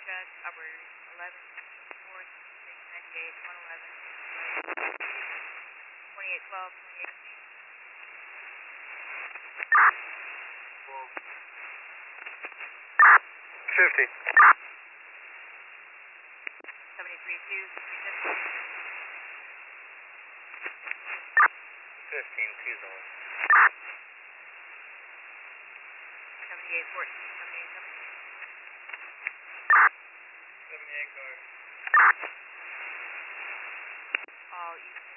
check, upward 11, 4, 98, 111, 28, 12, 28, 50. 73, 2, 15, 2 zone. 78, 14, 78, 78 guard. all Eastern